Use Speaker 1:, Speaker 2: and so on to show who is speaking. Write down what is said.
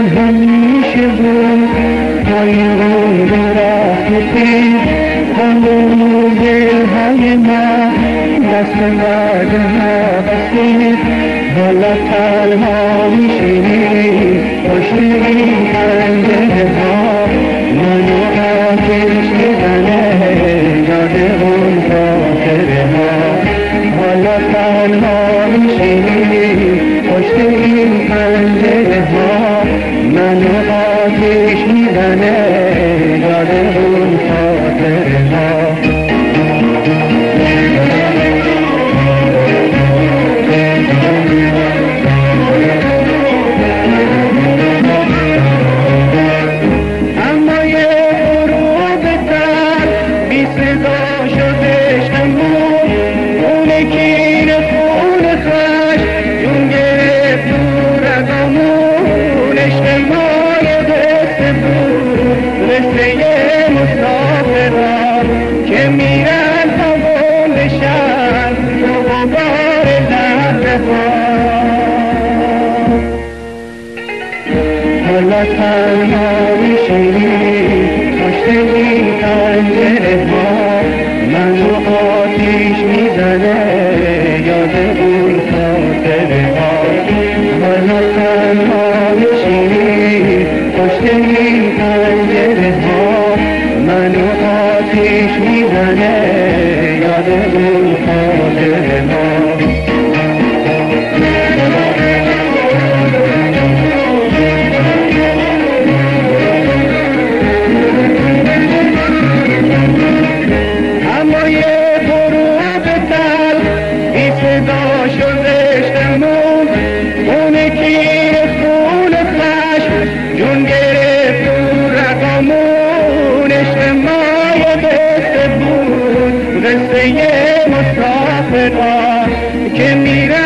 Speaker 1: همیشه بود پایون راه تیز همون دلهای من دست مرد نبسید حالا تنها میشینی پشت این پنجره ها منو آتش میزنه یاد اون خاطره ها حالا تنها میشینی پشت این پنجره ها منو آتش میزنه یاد اون خاطره ها حالا تنها میشینی پشت این پنجره ها منو آتیش میزنه یاد اون خاطره ها حالا تنها میشینی پشت این پنجره ها منو آتیش میزنه یاد اون خاطره ها قصه مسافرها که میرن